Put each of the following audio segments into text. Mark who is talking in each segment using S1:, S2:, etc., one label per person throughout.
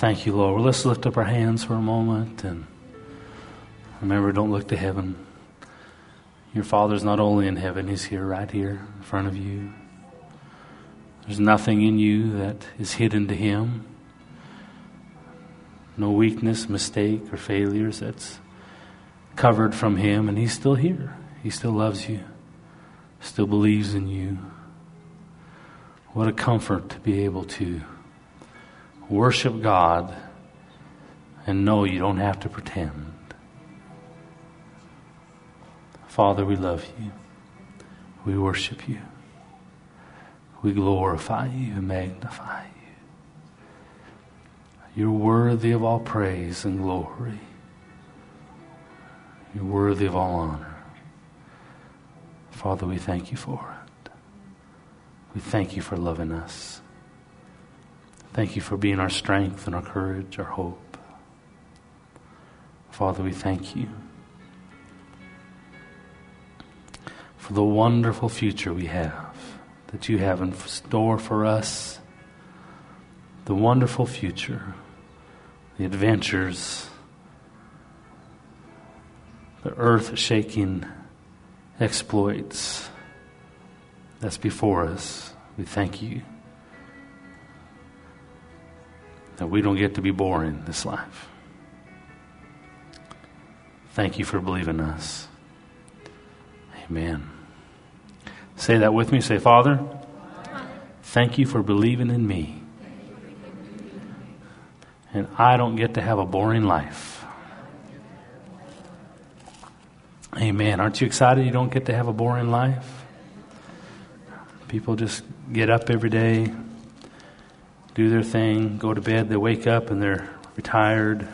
S1: Thank you, Lord. Well, let's lift up our hands for a moment and remember, don't look to heaven. Your Father's not only in heaven, He's here, right here in front of you. There's nothing in you that is hidden to Him. No weakness, mistake, or failures that's covered from Him, and He's still here. He still loves you, still believes in you. What a comfort to be able to worship God and know you don't have to pretend. Father, we love you. We worship you. We glorify you and magnify you. You're worthy of all praise and glory. You're worthy of all honor. Father, we thank you for it. We thank you for loving us. Thank you for being our strength and our courage, our hope. Father, we thank you for the wonderful future we have, that you have in store for us, the wonderful future, the adventures, the earth-shaking exploits that's before us. We thank you that we don't get to be boring this life. Thank you for believing us. Amen. Say that with me. Say, Father, thank you for believing in me. And I don't get to have a boring life. Amen. Aren't you excited you don't get to have a boring life? People just get up every day, do their thing, go to bed, they wake up and they're retired.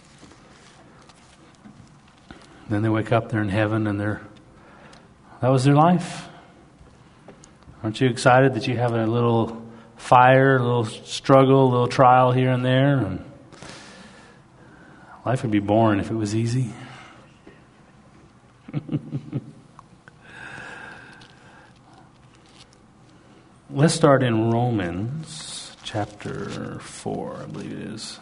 S1: Then they wake up, they're in heaven, and that was their life. Aren't you excited that you have a little fire, a little struggle, a little trial here and there? And life would be boring if it was easy. Let's start in Romans chapter 4, I believe it is.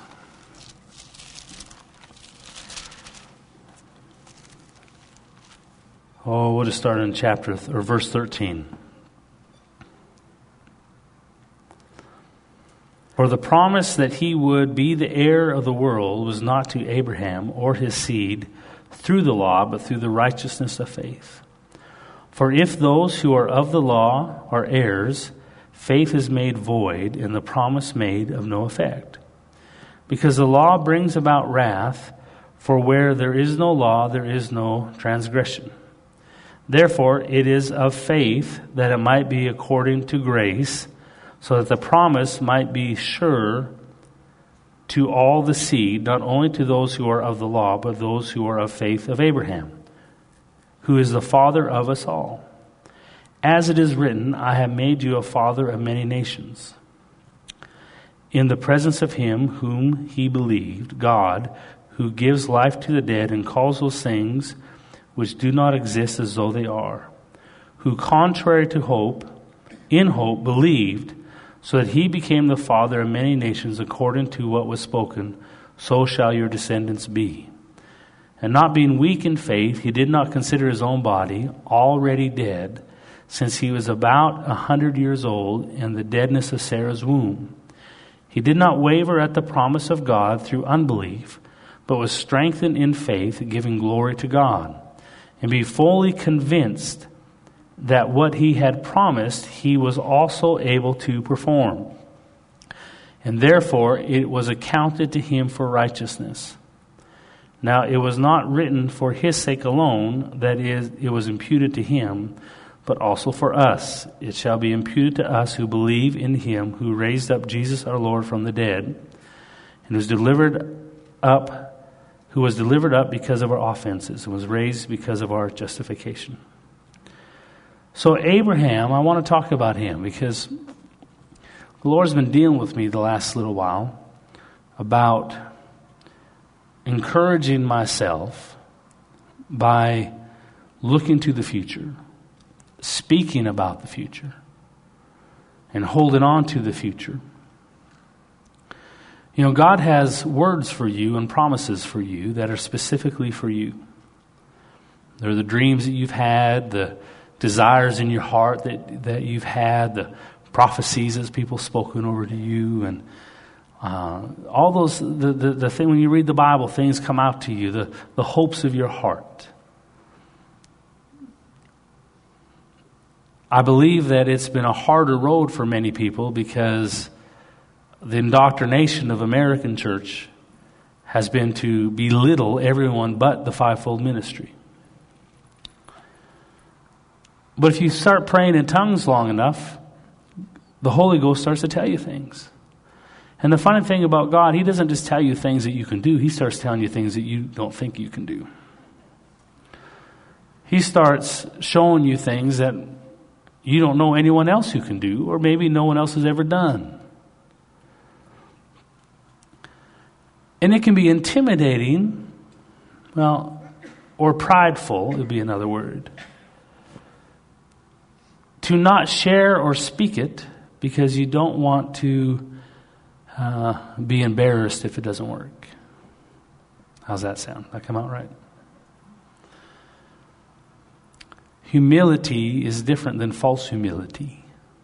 S1: We'll just start in verse 13. For the promise that he would be the heir of the world was not to Abraham or his seed through the law, but through the righteousness of faith. For if those who are of the law are heirs, faith is made void and the promise made of no effect. Because the law brings about wrath, for where there is no law, there is no transgression. Therefore, it is of faith that it might be according to grace, so that the promise might be sure to all the seed, not only to those who are of the law, but those who are of faith of Abraham, who is the father of us all. As it is written, I have made you a father of many nations, in the presence of him whom he believed, God, who gives life to the dead and calls those things which do not exist as though they are, who contrary to hope, in hope believed, so that he became the father of many nations according to what was spoken, so shall your descendants be. And not being weak in faith, he did not consider his own body already dead, since he was about 100 years old, in the deadness of Sarah's womb. He did not waver at the promise of God through unbelief, but was strengthened in faith, giving glory to God, and be fully convinced that what he had promised he was also able to perform. And therefore it was accounted to him for righteousness. Now it was not written for his sake alone, that is, it was imputed to him, but also for us. It shall be imputed to us who believe in him who raised up Jesus our Lord from the dead, and who was delivered up because of our offenses, and was raised because of our justification. So Abraham, I want to talk about him because the Lord's been dealing with me the last little while about encouraging myself by looking to the future, speaking about the future, and holding on to the future. You know, God has words for you and promises for you that are specifically for you. They're the dreams that you've had, the desires in your heart that you've had, the prophecies that people spoken over to you, and all those, the thing when you read the Bible, things come out to you, the hopes of your heart. I believe that it's been a harder road for many people because the indoctrination of American church has been to belittle everyone but the fivefold ministry. But if you start praying in tongues long enough, the Holy Ghost starts to tell you things. And the funny thing about God, He doesn't just tell you things that you can do. He starts telling you things that you don't think you can do. He starts showing you things that you don't know anyone else who can do, or maybe no one else has ever done. And it can be intimidating, or prideful, would be another word, to not share or speak it because you don't want to be embarrassed if it doesn't work. How's that sound? That come out right? Humility is different than false humility.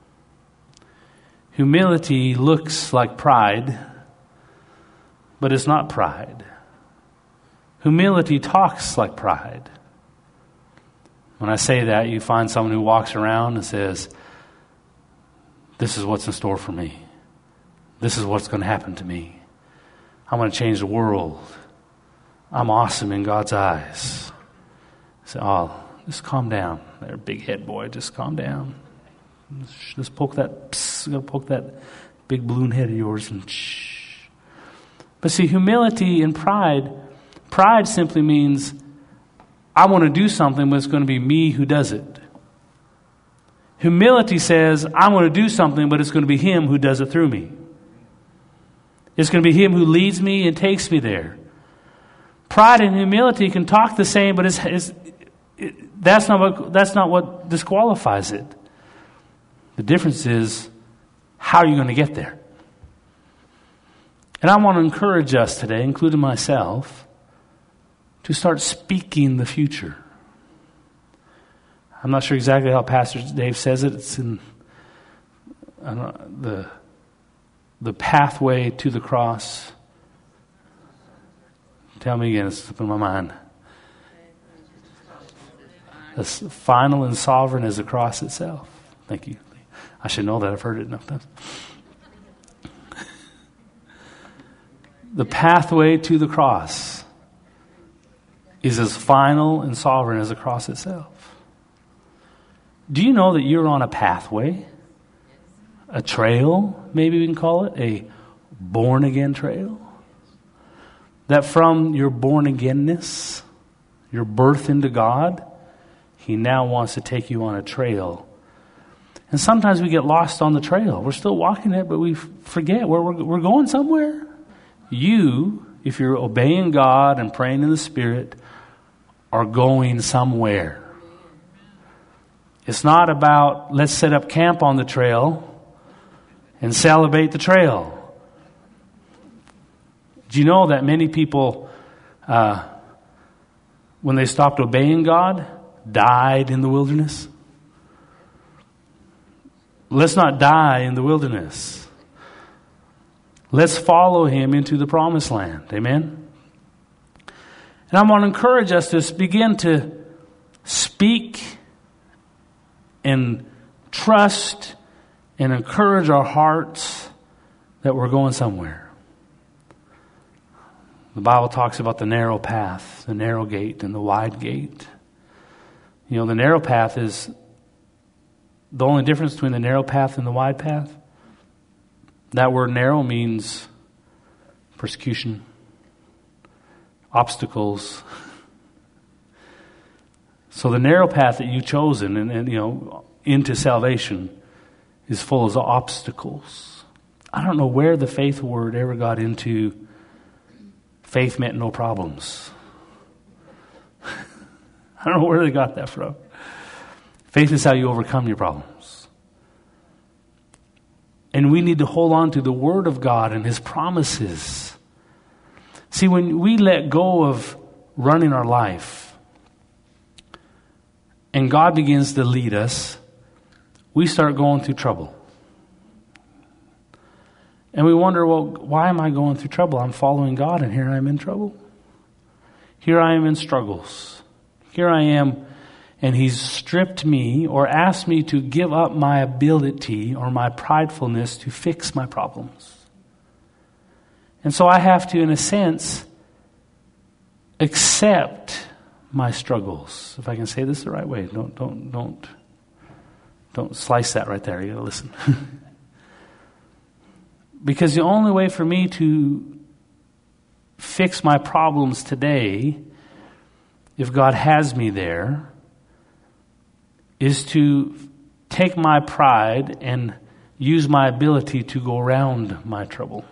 S1: Humility looks like pride, but it's not pride. Humility talks like pride. When I say that, you find someone who walks around and says, "This is what's in store for me. This is what's going to happen to me. I'm going to change the world. I'm awesome in God's eyes." Say, "Oh, just calm down there, big head boy. Just calm down. Just poke that big balloon head of yours and shh." But see, humility and pride simply means I want to do something, but it's going to be me who does it. Humility says I want to do something, but it's going to be Him who does it through me. It's going to be Him who leads me and takes me there. Pride and humility can talk the same, but that's not what disqualifies it. The difference is, how are you going to get there? And I want to encourage us today, including myself, to start speaking the future. I'm not sure exactly how Pastor Dave says it. It's in the pathway to the cross. Tell me again, it's slipping my mind. As final and sovereign as the cross itself. Thank you. I should know that. I've heard it enough times. The pathway to the cross is as final and sovereign as the cross itself. Do you know that you're on a pathway? A trail, maybe we can call it. A born-again trail. That from your born-againness, your birth into God, He now wants to take you on a trail. And sometimes we get lost on the trail. We're still walking it, but we forget where we're going somewhere. You, if you're obeying God and praying in the Spirit, are going somewhere. It's not about let's set up camp on the trail and celebrate the trail. Do you know that many people, when they stopped obeying God, died in the wilderness? Let's not die in the wilderness. Let's follow Him into the promised land. Amen? And I want to encourage us to begin to speak and trust and encourage our hearts that we're going somewhere. The Bible talks about the narrow path, the narrow gate, and the wide gate. You know, the narrow path is the only difference between the narrow path and the wide path. That word narrow means persecution, obstacles. So the narrow path that you've chosen and into salvation is full of obstacles. I don't know where the faith word ever got into faith meant no problems. I don't know where they got that from. Faith is how you overcome your problems. And we need to hold on to the Word of God and His promises. See, when we let go of running our life and God begins to lead us, we start going through trouble. And we wonder, well, why am I going through trouble? I'm following God and here I am in trouble. Here I am in struggles. Here I am, and He's stripped me or asked me to give up my ability or my pridefulness to fix my problems. And so I have to, in a sense, accept my struggles. If I can say this the right way, don't slice that right there. You got to listen. Because the only way for me to fix my problems today, if God has me there, is to take my pride and use my ability to go around my trouble.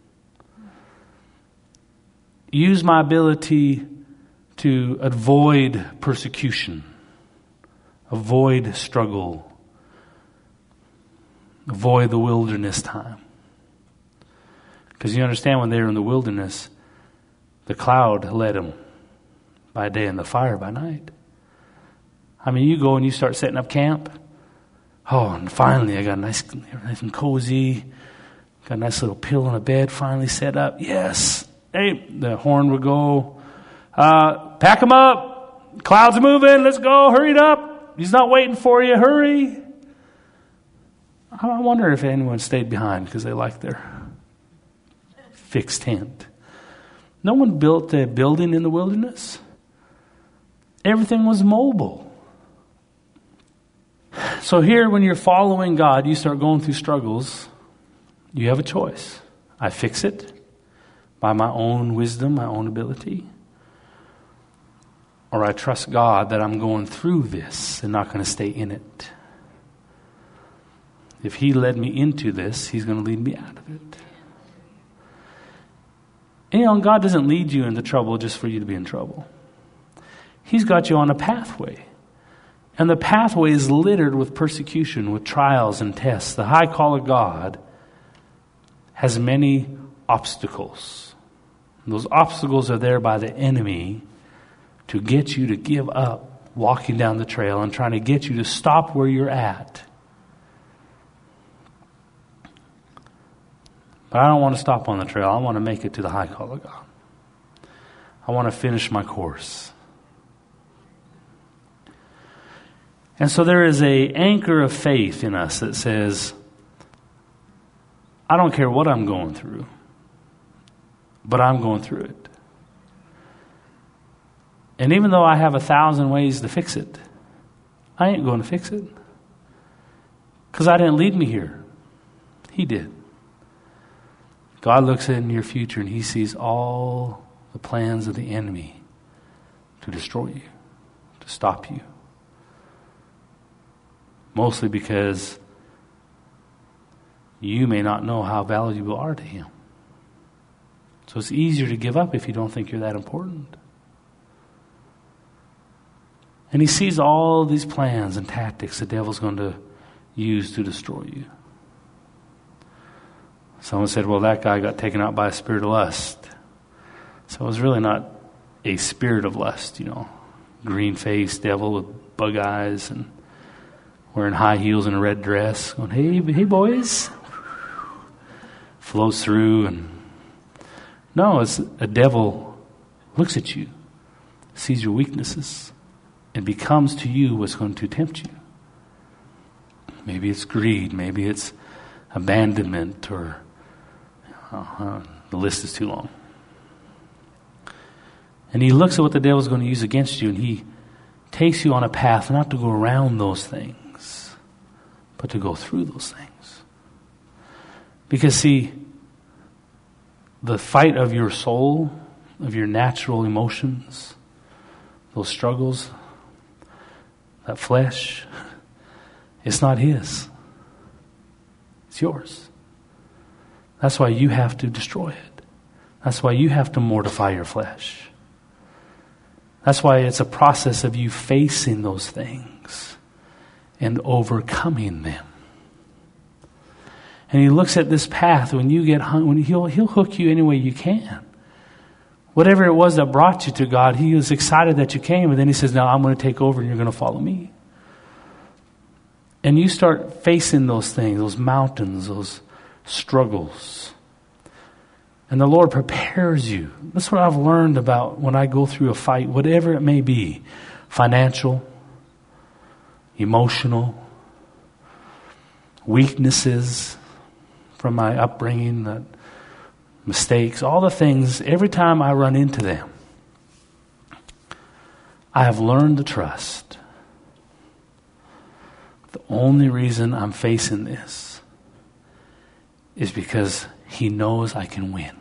S1: Use my ability to avoid persecution, avoid struggle, avoid the wilderness time. Because you understand, when they were in the wilderness, the cloud led them by day and the fire by night. I mean, you go and you start setting up camp. Oh, and finally I got nice and cozy. Got a nice little pillow and a bed finally set up. Yes. Hey, the horn would go. Pack them up. Clouds are moving. Let's go. Hurry it up. He's not waiting for you. Hurry. I wonder if anyone stayed behind because they liked their fixed tent. No one built a building in the wilderness. Everything was mobile. So here, when you're following God, you start going through struggles. You have a choice. I fix it by my own wisdom, my own ability. Or I trust God that I'm going through this and not going to stay in it. If He led me into this, He's going to lead me out of it. And God doesn't lead you into trouble just for you to be in trouble. He's got you on a pathway. And the pathway is littered with persecution, with trials and tests. The high call of God has many obstacles. And those obstacles are there by the enemy to get you to give up walking down the trail and trying to get you to stop where you're at. But I don't want to stop on the trail. I want to make it to the high call of God. I want to finish my course. And so there is an anchor of faith in us that says, I don't care what I'm going through, but I'm going through it. And even though I have 1,000 ways to fix it, I ain't going to fix it. Because I didn't lead me here. He did. God looks in your future and He sees all the plans of the enemy to destroy you, to stop you. Mostly because you may not know how valuable you are to Him. So it's easier to give up if you don't think you're that important. And He sees all these plans and tactics the devil's going to use to destroy you. Someone said, well, that guy got taken out by a spirit of lust. So it was really not a spirit of lust, green-faced devil with bug eyes and wearing high heels and a red dress, going, hey boys. Flows through. And no, it's a devil looks at you, sees your weaknesses, and becomes to you what's going to tempt you. Maybe it's greed, maybe it's abandonment, or the list is too long. And he looks at what the devil's going to use against you, and he takes you on a path not to go around those things, but to go through those things. Because see, the fight of your soul, of your natural emotions, those struggles, that flesh, it's not his. It's yours. That's why you have to destroy it. That's why you have to mortify your flesh. That's why it's a process of you facing those things and overcoming them. And he looks at this path. When you get hung, he'll hook you any way you can. Whatever it was that brought you to God, he was excited that you came. And then he says, now I'm going to take over and you're going to follow me. And you start facing those things, those mountains, those struggles. And the Lord prepares you. That's what I've learned about when I go through a fight, whatever it may be. Financial, emotional, weaknesses from my upbringing, mistakes, all the things. Every time I run into them, I have learned to trust. The only reason I'm facing this is because he knows I can win.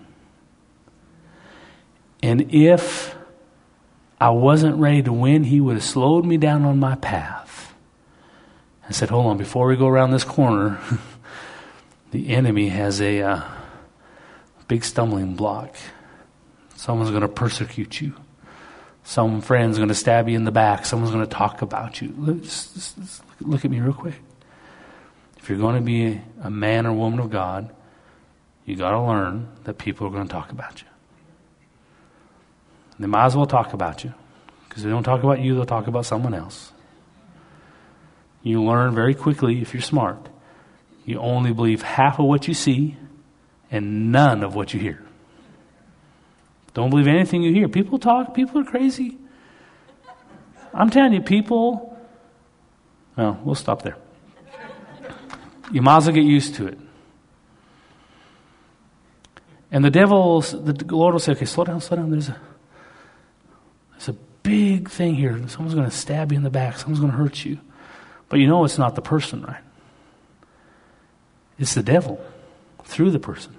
S1: And if I wasn't ready to win, he would have slowed me down on my path and said, hold on, before we go around this corner, the enemy has a big stumbling block. Someone's going to persecute you. Some friend's going to stab you in the back. Someone's going to talk about you. Look at me real quick. If you're going to be a man or woman of God, you got to learn that people are going to talk about you. They might as well talk about you. Because if they don't talk about you, they'll talk about someone else. You learn very quickly, if you're smart, you only believe half of what you see and none of what you hear. Don't believe anything you hear. People talk. People are crazy. I'm telling you, people... Well, we'll stop there. You might as well get used to it. And the Lord will say, okay, slow down. There's a big thing here. Someone's going to stab you in the back. Someone's going to hurt you. But you know it's not the person, right? It's the devil through the person.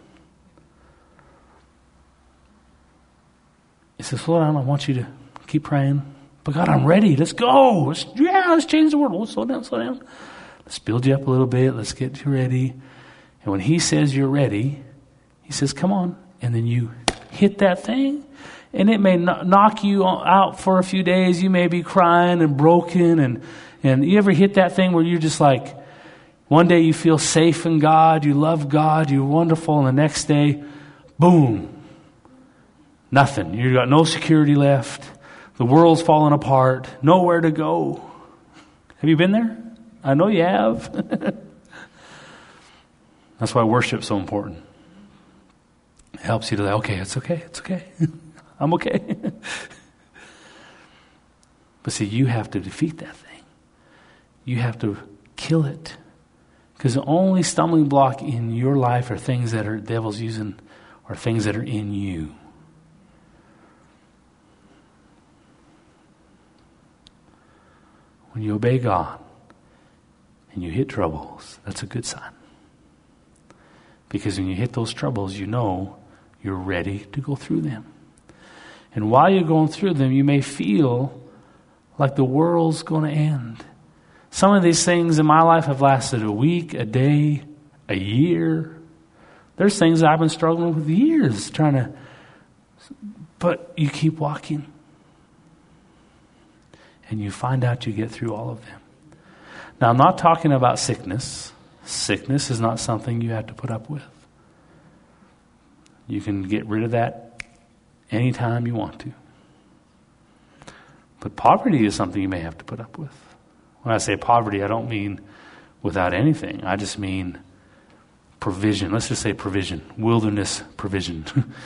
S1: He says, slow down. I want you to keep praying. But God, I'm ready. Let's go. Let's change the world. Oh, slow down. Let's build you up a little bit. Let's get you ready. And when he says you're ready, he says, come on. And then you hit that thing. And it may knock you out for a few days. You may be crying and broken. And you ever hit that thing where you're just like, one day you feel safe in God. You love God. You're wonderful. And the next day, boom. Nothing. You got no security left. The world's falling apart. Nowhere to go. Have you been there? I know you have. That's why worship's so important. It helps you to say, okay, it's okay. I'm okay. But see, you have to defeat that thing. You have to kill it. Because the only stumbling block in your life are things that are devil's using, or things that are in you. When you obey God and you hit troubles, that's a good sign. Because when you hit those troubles, you know you're ready to go through them. And while you're going through them, you may feel like the world's going to end. Some of these things in my life have lasted a week, a day, a year. There's things that I've been struggling with years but you keep walking. And you find out you get through all of them. Now, I'm not talking about sickness. Sickness is not something you have to put up with. You can get rid of that anytime you want to. But poverty is something you may have to put up with. When I say poverty, I don't mean without anything. I just mean provision. Let's just say provision. Wilderness provision.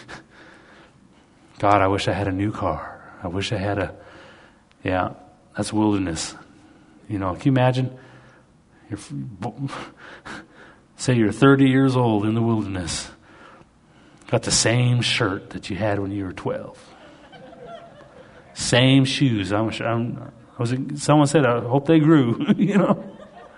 S1: God, I wish I had a new car. I wish I had that's wilderness. You know, can you imagine? Say you're 30 years old in the wilderness. Got the same shirt that you had when you were 12. Same shoes. Someone said, I hope they grew. You know.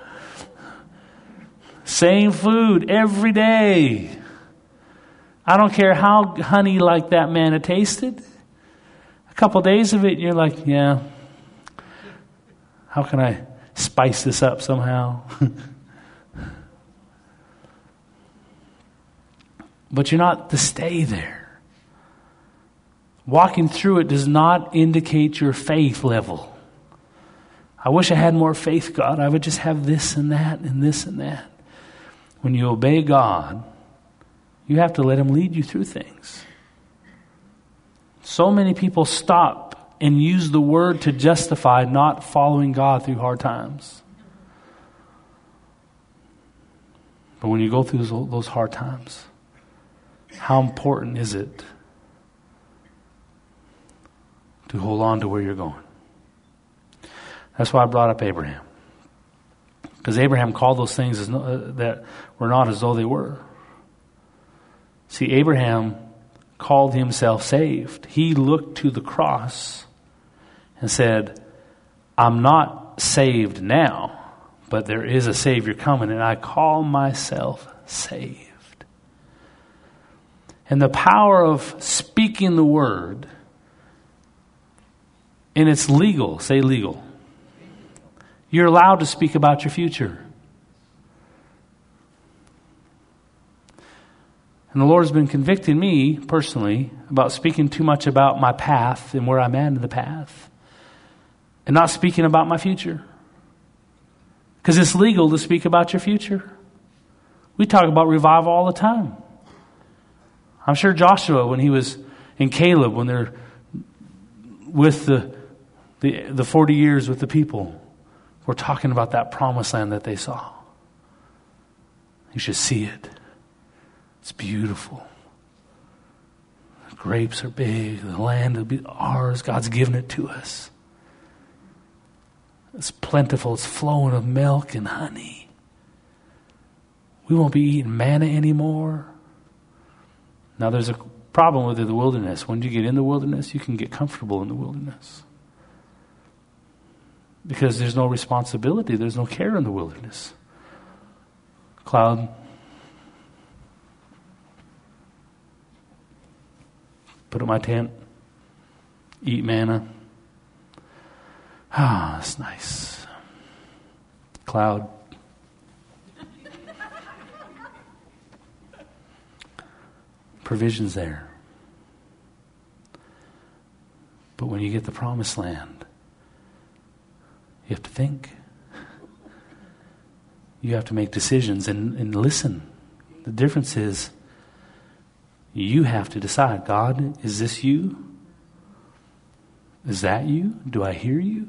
S1: Same food every day. I don't care how honey like that manna tasted. A couple days of it, and you're like, yeah. How can I spice this up somehow? But you're not to stay there. Walking through it does not indicate your faith level. I wish I had more faith, God. I would just have this and that and this and that. when you obey God, you have to let Him lead you through things. So many people stop and use the word to justify not following God through hard times. But when you go through those hard times, how important is it to hold on to where you're going? That's why I brought up Abraham. Because Abraham called those things that were not as though they were. See, Abraham called himself saved. He looked to the cross and said, I'm not saved now, but there is a Savior coming, and I call myself saved. And the power of speaking the word, and it's legal, say legal. You're allowed to speak about your future. And the Lord has been convicting me personally about speaking too much about my path and where I'm at in the path, and not speaking about my future. Because it's legal to speak about your future. We talk about revival all the time. I'm sure Joshua, when he was in Caleb, when they're with the 40 years with the people, we're talking about that promised land that they saw. You should see it. It's beautiful. The grapes are big. The land will be ours. God's given it to us. It's plentiful. It's flowing with milk and honey. We won't be eating manna anymore. Now there's a problem with the wilderness. When you get in the wilderness, you can get comfortable in the wilderness. Because there's no responsibility. There's no care in the wilderness. Cloud. Put up my tent. Eat manna. Ah, that's nice. Cloud. Provision's there. But when you get the promised land, you have to think. You have to make decisions and listen. The difference is you have to decide, God, is this you? Is that you? Do I hear you?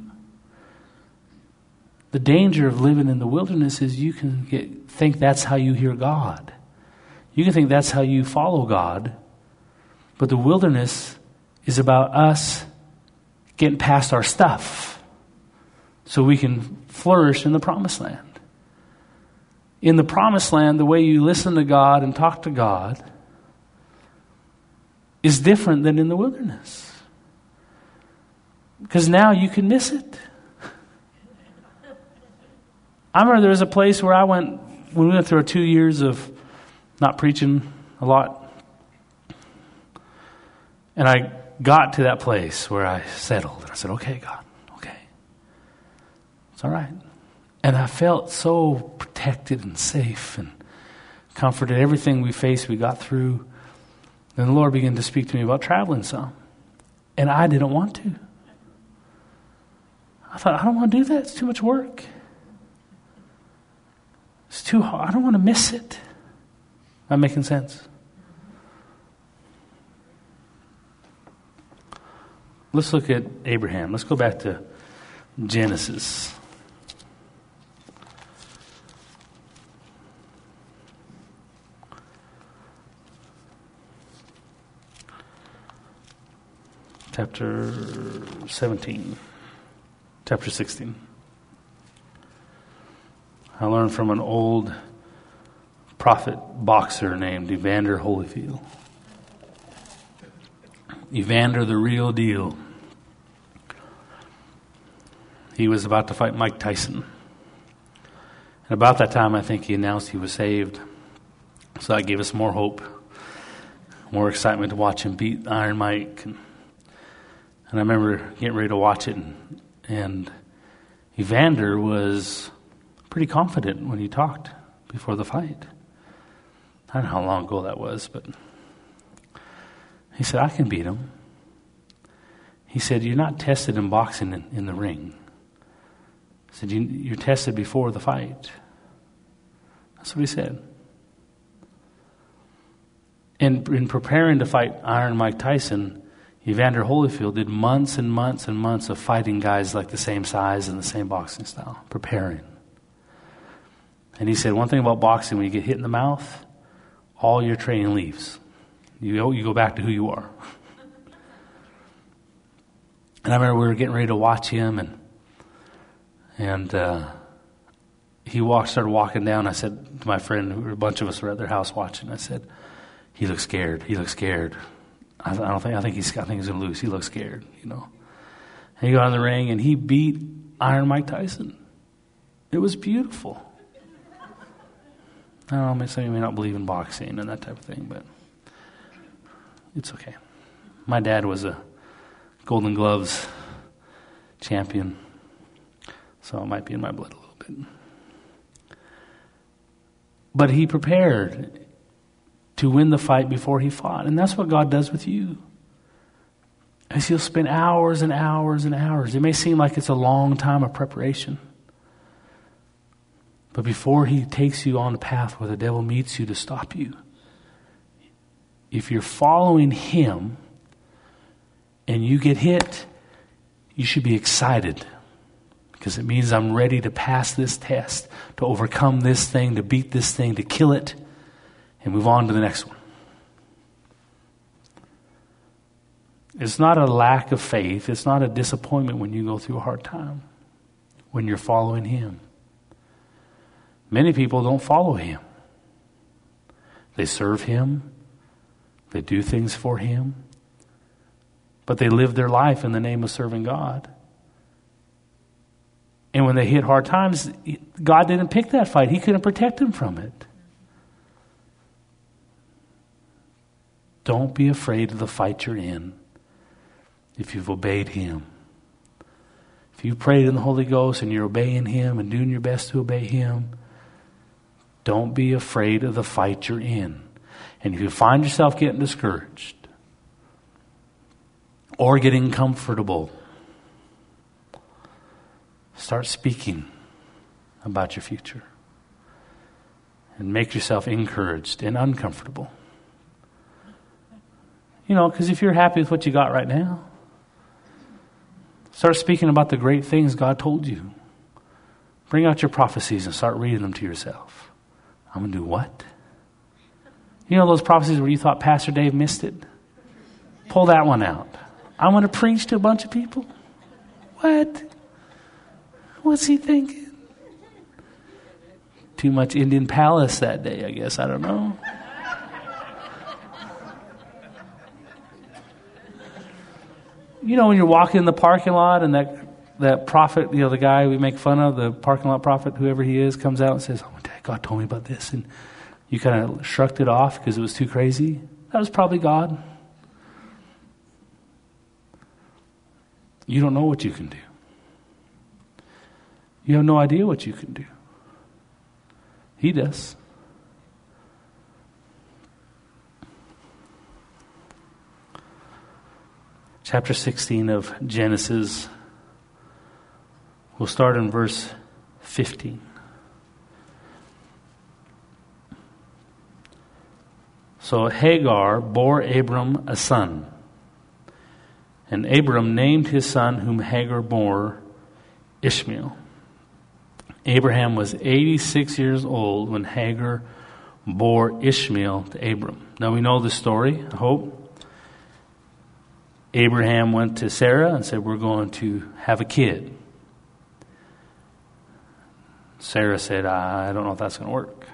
S1: The danger of living in the wilderness is you can think that's how you hear God. You can think that's how you follow God. But the wilderness is about us getting past our stuff so we can flourish in the promised land. In the promised land, the way you listen to God and talk to God is different than in the wilderness. Because now you can miss it. I remember there was a place where I went, when we went through our 2 years of not preaching a lot, and I got to that place where I settled. And I said, okay, God, okay. It's all right. And I felt so protected and safe and comforted. Everything we faced, we got through. Then the Lord began to speak to me about traveling some. And I didn't want to. I thought, I don't want to do that. It's too much work. It's too hard. I don't want to miss it. Am I making sense? Let's look at Abraham. Let's go back to Genesis. Chapter 17. Chapter 16. I learned from an old prophet boxer named Evander Holyfield. Evander, the real deal. He was about to fight Mike Tyson. And about that time, I think he announced he was saved. So that gave us more hope, more excitement to watch him beat Iron Mike. And I remember getting ready to watch it, and Evander was pretty confident when he talked before the fight. I don't know how long ago that was, but he said, I can beat him. He said, you're not tested in boxing in the ring. He said, you're tested before the fight. That's what he said. And in preparing to fight Iron Mike Tyson, Evander Holyfield did months and months and months of fighting guys like the same size and the same boxing style, preparing. And he said, one thing about boxing, when you get hit in the mouth, all your training leaves. You go back to who you are. And I remember we were getting ready to watch him, and he started walking down. I said to my friend, a bunch of us were at their house watching, I said, he looks scared. He looks scared. I think he's going to lose. He looks scared, you know. And he got in the ring, and he beat Iron Mike Tyson. It was beautiful. I don't know, some of you may not believe in boxing and that type of thing, but it's okay. My dad was a Golden Gloves champion, so it might be in my blood a little bit. But he prepared to win the fight before he fought, and that's what God does with you. As He'll spend hours and hours and hours. It may seem like it's a long time of preparation, but before He takes you on the path where the devil meets you to stop you, if you're following Him and you get hit, you should be excited, because it means I'm ready to pass this test, to overcome this thing, to beat this thing, to kill it, and move on to the next one. It's not a lack of faith. It's not a disappointment when you go through a hard time, when you're following Him. Many people don't follow Him. They serve Him. They do things for Him. But they live their life in the name of serving God. And when they hit hard times, God didn't pick that fight. He couldn't protect them from it. Don't be afraid of the fight you're in if you've obeyed Him. If you prayed in the Holy Ghost and you're obeying Him and doing your best to obey Him, don't be afraid of the fight you're in. And if you find yourself getting discouraged or getting comfortable, start speaking about your future and make yourself encouraged and uncomfortable. You know, because if you're happy with what you got right now, start speaking about the great things God told you. Bring out your prophecies and start reading them to yourself. I'm going to do what? You know those prophecies where you thought Pastor Dave missed it? Pull that one out. I'm going to preach to a bunch of people? What? What's he thinking? Too much Indian Palace that day, I guess. I don't know. You know, when you're walking in the parking lot and that prophet, you know, the guy we make fun of, the parking lot prophet, whoever he is, comes out and says, oh, God told me about this. And you kind of shrugged it off because it was too crazy. That was probably God. You don't know what you can do. You have no idea what you can do. He does. Chapter 16 of Genesis. We'll start in verse 15. So Hagar bore Abram a son. And Abram named his son whom Hagar bore Ishmael. Abraham was 86 years old when Hagar bore Ishmael to Abram. Now we know the story, I hope. Abraham went to Sarah and said, we're going to have a kid. Sarah said, I don't know if that's going to work.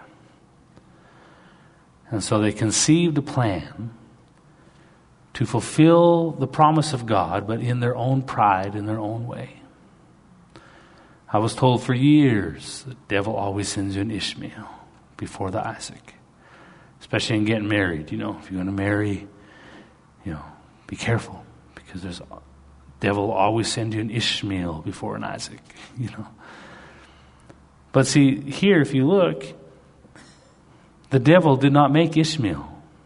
S1: And so they conceived a plan to fulfill the promise of God, but in their own pride, in their own way. I was told for years, the devil always sends you an Ishmael before the Isaac. Especially in getting married. You know, if you're going to marry, you know, be careful. Because the devil will always send you an Ishmael before an Isaac, you know. But see, here, if you look, the devil did not make Ishmael.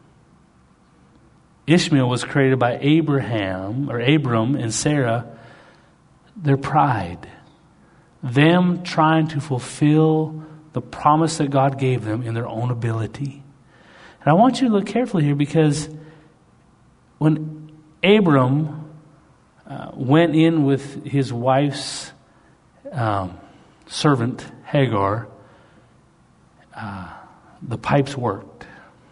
S1: Ishmael was created by Abram and Sarah, their pride. Them trying to fulfill the promise that God gave them in their own ability. And I want you to look carefully here, because when Abram went in with his wife's servant, Hagar, the pipes worked.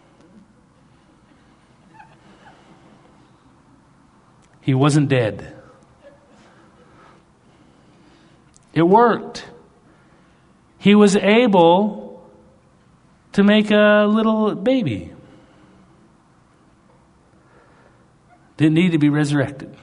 S1: He wasn't dead. It worked. He was able to make a little baby. Didn't need to be resurrected.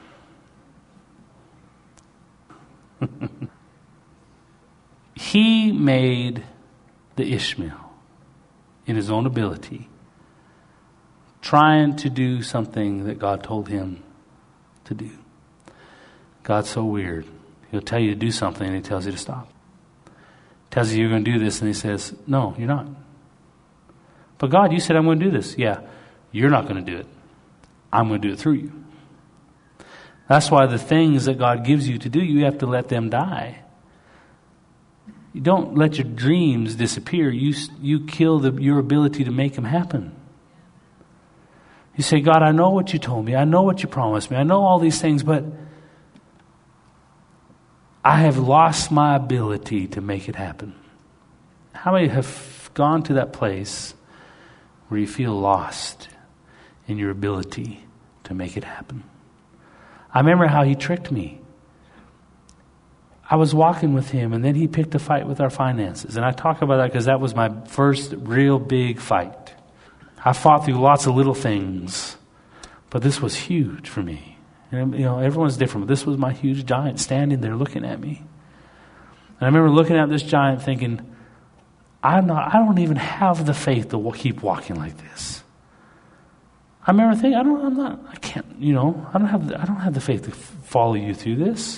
S1: He made the Ishmael in his own ability, trying to do something that God told him to do. God's so weird. He'll tell you to do something and he tells you to stop. Tells you you're going to do this and he says, no, you're not. But God, you said I'm going to do this. Yeah, you're not going to do it. I'm going to do it through you. That's why the things that God gives you to do, you have to let them die. You don't let your dreams disappear. You kill your ability to make them happen. You say, God, I know what you told me. I know what you promised me. I know all these things, but I have lost my ability to make it happen. How many have gone to that place where you feel lost in your ability to make it happen? I remember how he tricked me. I was walking with him, and then he picked a fight with our finances. And I talk about that because that was my first real big fight. I fought through lots of little things, but this was huge for me. And everyone's different, but this was my huge giant standing there looking at me. And I remember looking at this giant thinking, I don't even have the faith to keep walking like this. I remember thinking, I don't have the faith to follow you through this.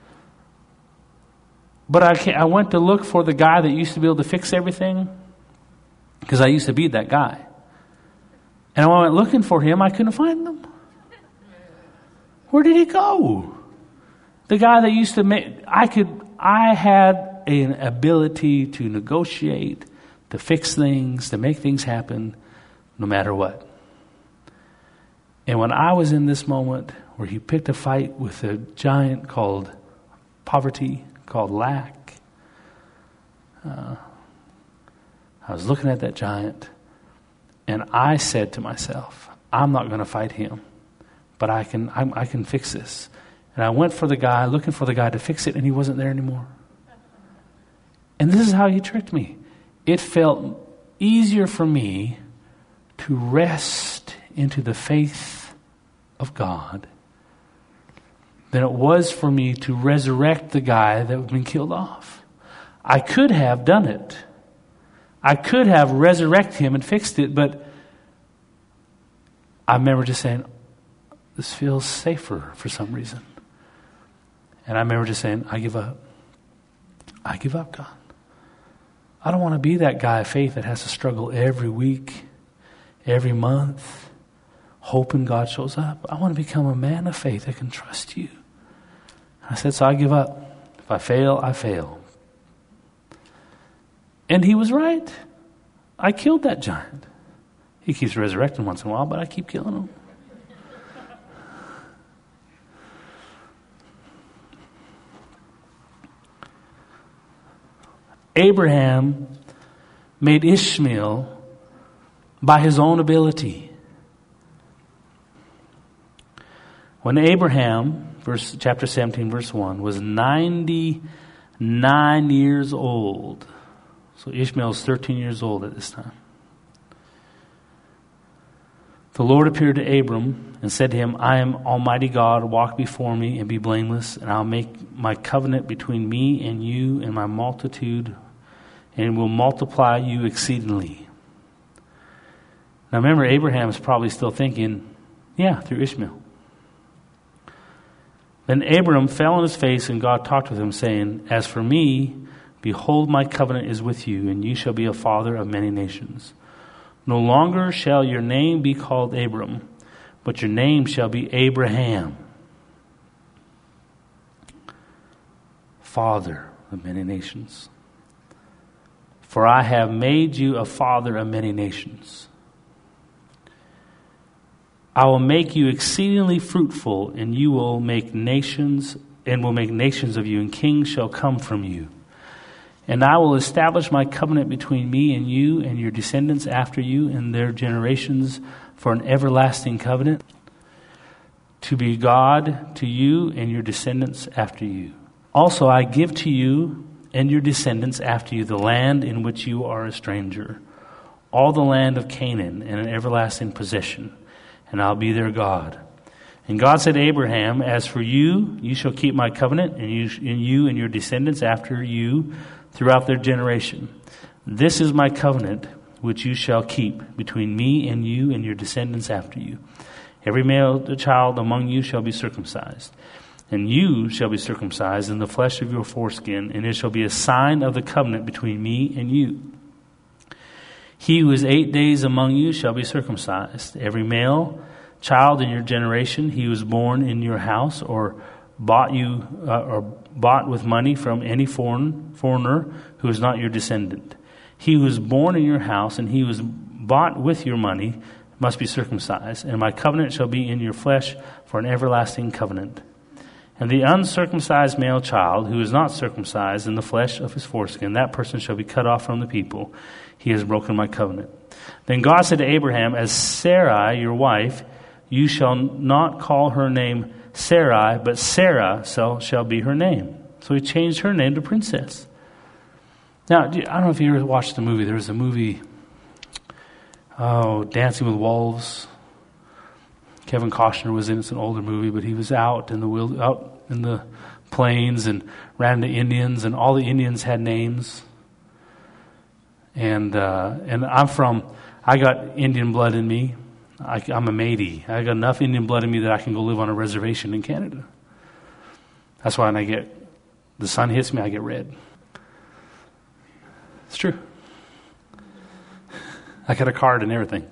S1: But I went to look for the guy that used to be able to fix everything, because I used to be that guy. And when I went looking for him, I couldn't find him. Where did he go? The guy that used to I had an ability to negotiate, to fix things, to make things happen, no matter what. And when I was in this moment where he picked a fight with a giant called poverty, called lack, I was looking at that giant, and I said to myself, I'm not going to fight him, but I can fix this. And I went for the guy, looking for the guy to fix it, and he wasn't there anymore. And this is how he tricked me. It felt easier for me to rest into the faith of God than it was for me to resurrect the guy that had been killed off. I could have done it. I could have resurrected him and fixed it, but I remember just saying, this feels safer for some reason. And I remember just saying, I give up. I give up, God. I don't want to be that guy of faith that has to struggle every week, every month, hoping God shows up. I want to become a man of faith that can trust you. I said, so I give up. If I fail, I fail. And he was right. I killed that giant. He keeps resurrecting once in a while, but I keep killing him. Abraham made Ishmael by his own ability. When Abraham, chapter 17, verse 1, was 99 years old, so Ishmael is 13 years old at this time, the Lord appeared to Abram and said to him, I am Almighty God, walk before me and be blameless, and I'll make my covenant between me and you and my multitude, and will multiply you exceedingly. Now remember, Abraham is probably still thinking, yeah, through Ishmael. Then Abram fell on his face, and God talked with him, saying, as for me, behold, my covenant is with you, and you shall be a father of many nations. No longer shall your name be called Abram, but your name shall be Abraham, father of many nations. For I have made you a father of many nations. I will make you exceedingly fruitful, and you will make nations, and will make nations of you, and kings shall come from you. And I will establish my covenant between me and you and your descendants after you and their generations for an everlasting covenant, to be God to you and your descendants after you. Also I give to you and your descendants after you the land in which you are a stranger, all the land of Canaan, and an everlasting possession, and I'll be their God. And God said to Abraham, as for you, you shall keep my covenant, and you and your descendants after you throughout their generation. This is my covenant which you shall keep between me and you and your descendants after you. Every male child among you shall be circumcised, and you shall be circumcised in the flesh of your foreskin, and it shall be a sign of the covenant between me and you. He who is 8 days among you shall be circumcised. Every male child in your generation, he was born in your house or bought with money from any foreigner who is not your descendant. He who was born in your house and he was bought with your money must be circumcised, and my covenant shall be in your flesh for an everlasting covenant. And the uncircumcised male child who is not circumcised in the flesh of his foreskin, that person shall be cut off from the people. He has broken my covenant. Then God said to Abraham, as Sarai, your wife, you shall not call her name Sarai, but Sarah shall be her name. So he changed her name to princess. Now, I don't know if you ever watched the movie. There was a movie, Dancing with Wolves. Kevin Costner was in it. It's an older movie, but he was out in the plains and ran into Indians, and all the Indians had names. And I got Indian blood in me. I'm a Métis. I got enough Indian blood in me that I can go live on a reservation in Canada. That's why when the sun hits me, I get red. It's true. I got a card and everything.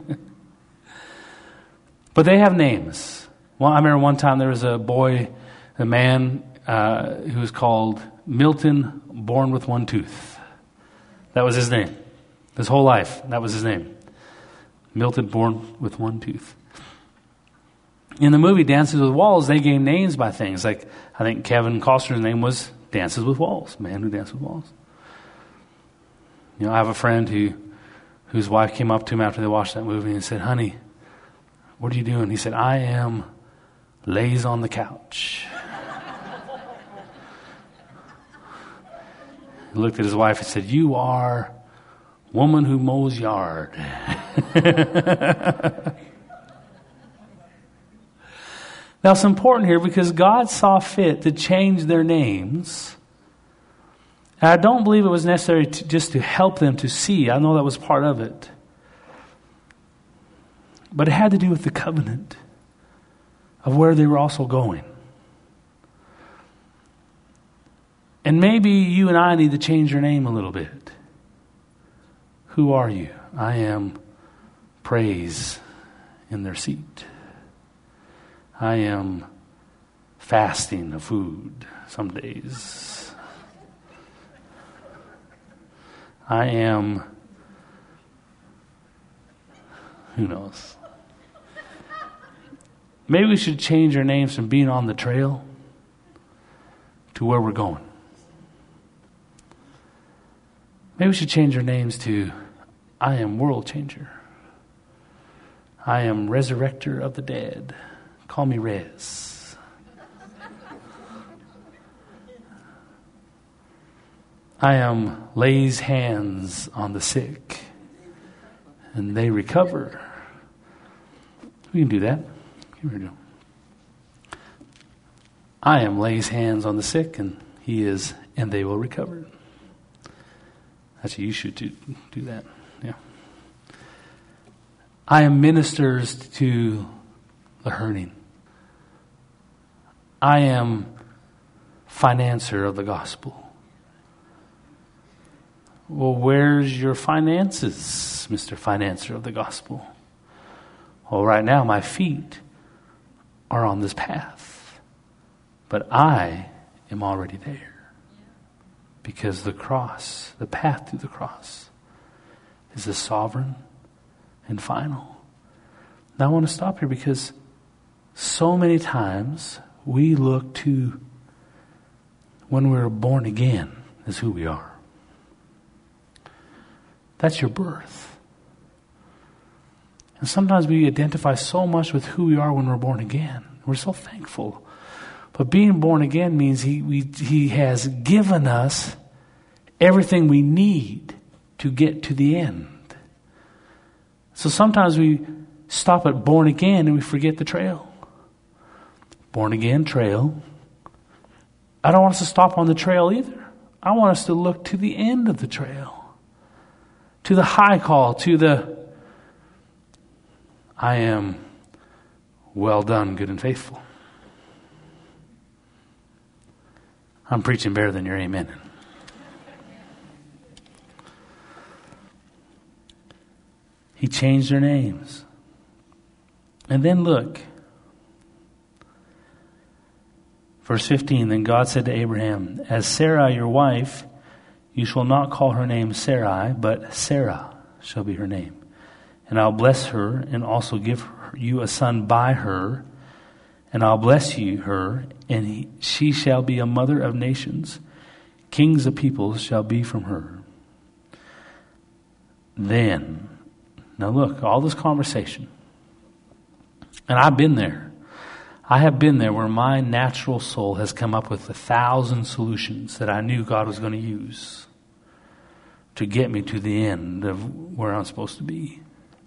S1: But they have names. Well, I remember one time there was a man who was called Milton, born with one tooth. That was his name. His whole life, that was his name. Milton, born with one tooth. In the movie Dances with Wolves, they gave names by things. Like, I think Kevin Costner's name was Dances with Wolves, man who danced with wolves. You know, I have a friend whose wife came up to him after they watched that movie and said, honey, what are you doing? He said, I am lays on the couch. He looked at his wife and said, you are woman who mows yard. Now it's important here because God saw fit to change their names. And I don't believe it was necessary just to help them to see. I know that was part of it. But it had to do with the covenant of where they were also going. And maybe you and I need to change your name a little bit. Who are you? I am praise in their seat. I am fasting of food some days. I am, who knows? Maybe we should change our names from being on the trail to where we're going. Maybe we should change our names to I am world changer. I am resurrector of the dead. Call me Rez. I am lays hands on the sick and they recover. We can do that. Here we go. I am lays hands on the sick and they will recover. Actually, you should do that. Yeah. I am ministers to the hurting. I am financer of the gospel. Well, where's your finances, Mr. Financer of the gospel? Well, right now my feet are on this path, but I am already there. Because the cross, the path to the cross, is the sovereign and final. Now I want to stop here because so many times we look to when we're born again as who we are. That's your birth. And sometimes we identify so much with who we are when we're born again. We're so thankful. But being born again means He has given us everything we need to get to the end. So sometimes we stop at born again and we forget the trail. Born again trail. I don't want us to stop on the trail either. I want us to look to the end of the trail. To the high call, to the I am well done, good and faithful. I'm preaching better than your amen. He changed their names. And then look. Verse 15, then God said to Abraham, as Sarai your wife, you shall not call her name Sarai, but Sarah shall be her name. And I'll bless her and also give you a son by her. And I'll bless you her, and she shall be a mother of nations. Kings of peoples shall be from her. Then, now look, all this conversation. And I've been there. I have been there where my natural soul has come up with 1,000 solutions that I knew God was going to use to get me to the end of where I'm supposed to be.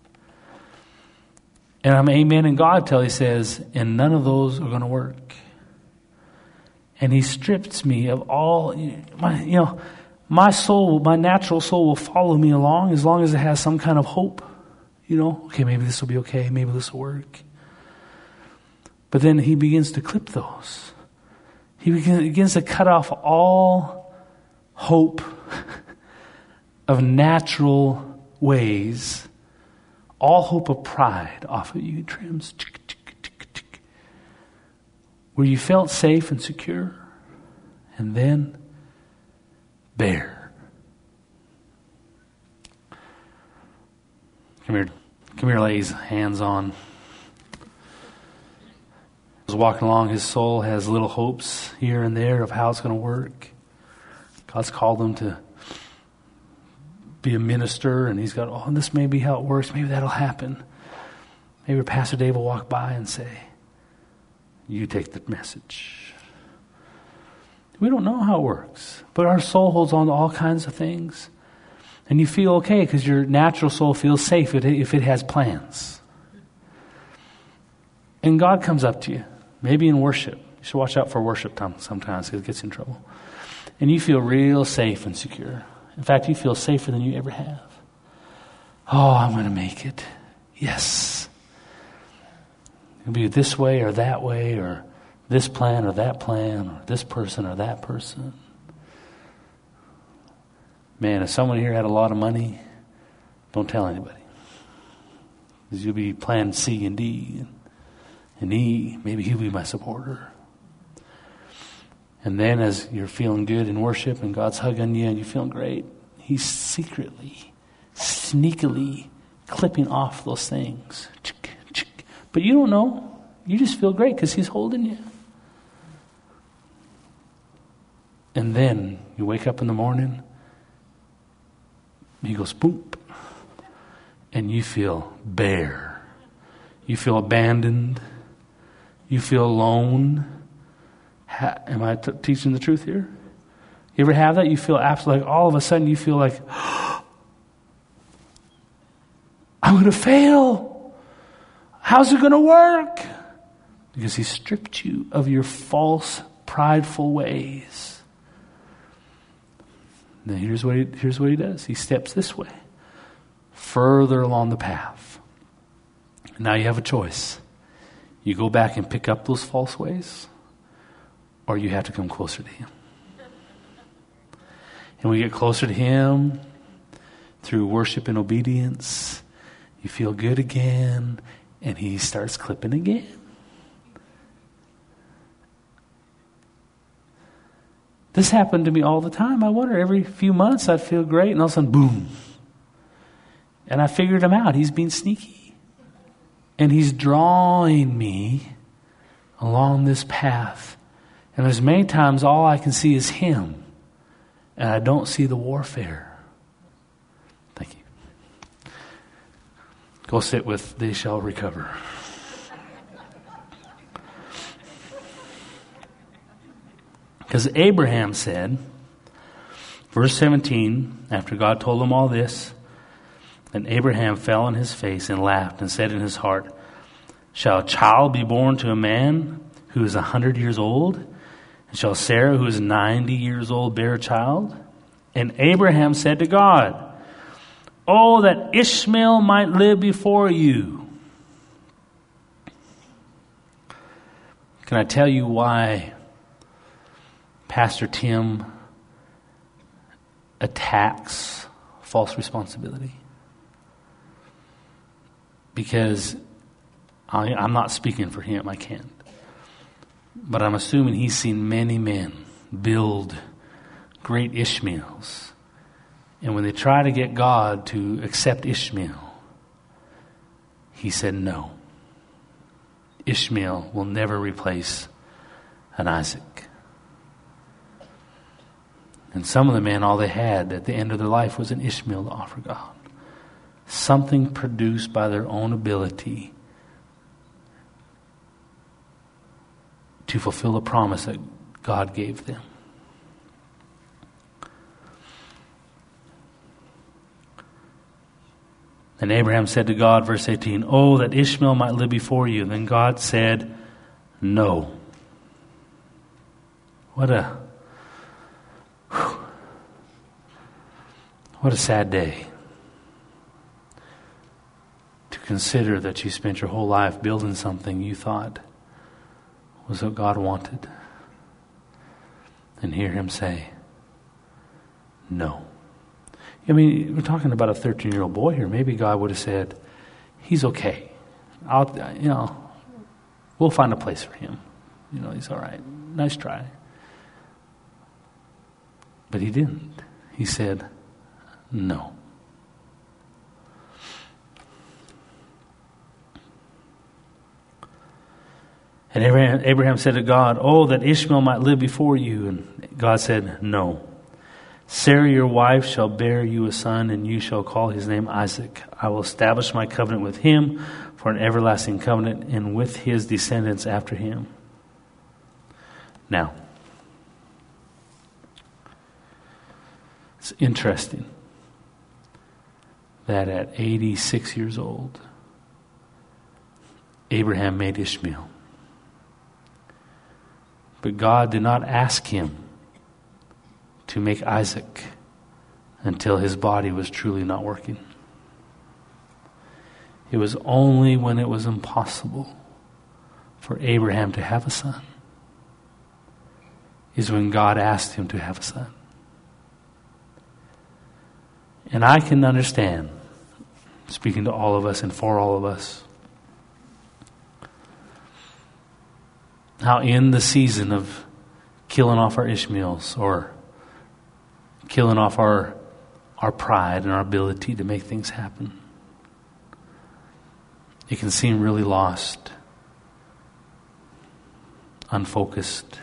S1: And I'm amen in God till He says, and none of those are going to work. And He strips me of all, my soul, my natural soul will follow me along as long as it has some kind of hope. Okay, maybe this will be okay, maybe this will work. But then He begins to clip those. He begins to cut off all hope of natural ways. All hope of pride off of you trims. Where you felt safe and secure. And then, bare. Come here, lays hands on. He was walking along, his soul has little hopes here and there of how it's going to work. God's called him to be a minister, and he's got, this may be how it works. Maybe that'll happen. Maybe Pastor Dave will walk by and say, you take the message. We don't know how it works, but our soul holds on to all kinds of things. And you feel okay because your natural soul feels safe if it has plans. And God comes up to you, maybe in worship. You should watch out for worship time sometimes because it gets in trouble. And you feel real safe and secure. In fact, you feel safer than you ever have. Oh, I'm going to make it. Yes. It'll be this way or that way, or this plan or that plan, or this person or that person. Man, if someone here had a lot of money, don't tell anybody. Because you'll be plan C and D and E. Maybe he'll be my supporter. And then as you're feeling good in worship and God's hugging you and you're feeling great, He's secretly, sneakily clipping off those things. But you don't know. You just feel great because He's holding you. And then you wake up in the morning, He goes, boom, and you feel bare. You feel abandoned. You feel alone. Am I teaching the truth here? You ever have that? You feel absolutely like all of a sudden you feel like, I'm going to fail. How's it going to work? Because He stripped you of your false, prideful ways. Then here's what he does. He steps this way, further along the path. Now you have a choice. You go back and pick up those false ways, or you have to come closer to Him. And we get closer to Him through worship and obedience. You feel good again, and He starts clipping again. This happened to me all the time. I wonder, every few months I'd feel great, and all of a sudden, boom. And I figured Him out. He's being sneaky. And he's drawing me along this path. And there's many times all I can see is him. And I don't see the warfare. Thank you. Go sit with They Shall Recover. Because Abraham said, verse 17, after God told him all this, and Abraham fell on his face and laughed and said in his heart, shall a child be born to a man who is 100 years old? And shall Sarah, who is 90 years old, bear a child? And Abraham said to God, oh, that Ishmael might live before you. Can I tell you why Pastor Tim attacks false responsibility? Because I'm not speaking for him, I can't. But I'm assuming he's seen many men build great Ishmaels. And when they try to get God to accept Ishmael, he said no. Ishmael will never replace an Isaac. And some of the men, all they had at the end of their life was an Ishmael to offer God. Something produced by their own ability to fulfill the promise that God gave them. And Abraham said to God, verse 18, oh, that Ishmael might live before you. And then God said, no. What a sad day to consider that you spent your whole life building something you thought was what God wanted, and hear him say, no. I mean, we're talking about a 13-year-old boy here. Maybe God would have said, he's okay. We'll find a place for him. He's all right. Nice try. But he didn't. He said, no. And Abraham said to God, oh, that Ishmael might live before you. And God said, no. Sarah, your wife, shall bear you a son, and you shall call his name Isaac. I will establish my covenant with him for an everlasting covenant, and with his descendants after him. Now, it's interesting that at 86 years old, Abraham made Ishmael. But God did not ask him to make Isaac until his body was truly not working. It was only when it was impossible for Abraham to have a son is when God asked him to have a son. And I can understand, speaking to all of us and for all of us, how in the season of killing off our Ishmaels or killing off our pride and our ability to make things happen, it can seem really lost, unfocused,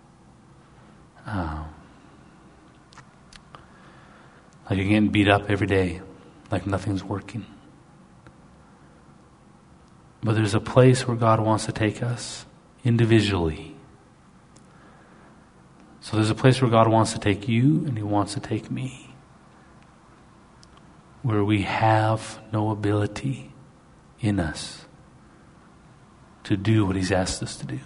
S1: like you're getting beat up every day, like nothing's working. But there's a place where God wants to take us individually. So there's a place where God wants to take you and he wants to take me, where we have no ability in us to do what he's asked us to do.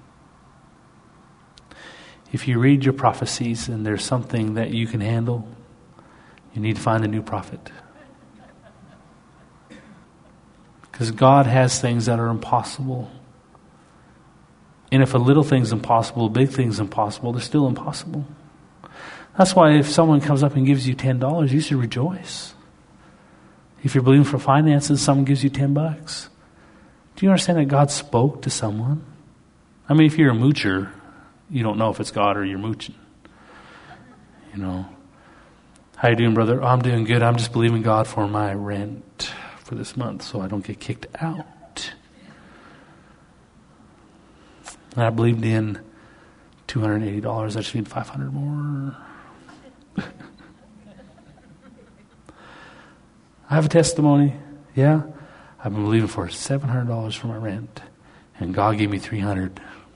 S1: If you read your prophecies and there's something that you can handle, you need to find a new prophet. Because God has things that are impossible. And if a little thing's impossible, a big thing's impossible, they're still impossible. That's why if someone comes up and gives you $10, you should rejoice. If you're believing for finances, someone gives you $10. Do you understand that God spoke to someone? I mean, if you're a moocher, you don't know if it's God or you're mooching. How you doing, brother? Oh, I'm doing good. I'm just believing God for my rent for this month so I don't get kicked out. And I believed in $280. I just need $500 more. I have a testimony. Yeah. I've been believing for $700 for my rent. And God gave me $300.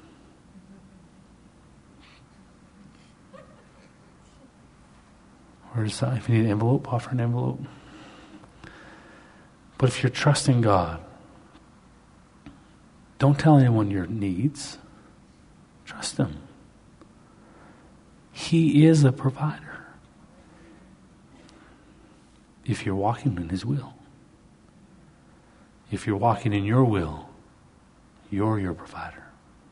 S1: Where's that? If you need an envelope, offer an envelope. But if you're trusting God, don't tell anyone your needs. Trust Him. He is a provider. If you're walking in His will. If you're walking in your will, you're your provider.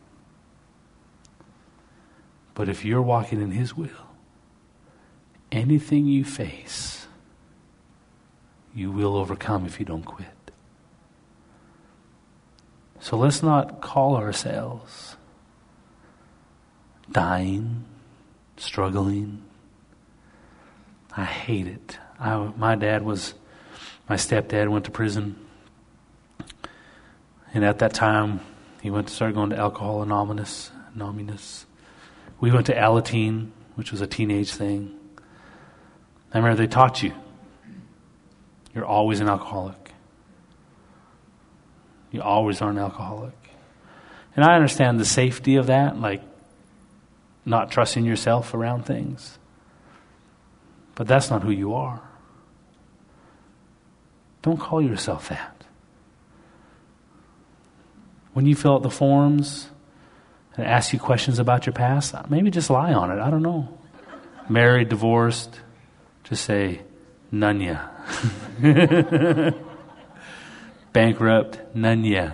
S1: But if you're walking in His will, anything you face, you will overcome if you don't quit. So let's not call ourselves dying, struggling. I hate it. My stepdad went to prison. And at that time, he started going to Alcohol Anonymous. We went to Alateen, which was a teenage thing. I remember they taught you, you're always an alcoholic. You always are an alcoholic. And I understand the safety of that, like not trusting yourself around things. But that's not who you are. Don't call yourself that. When you fill out the forms and ask you questions about your past, maybe just lie on it. I don't know. Married, divorced, just say, none ya. Bankrupt, none ya.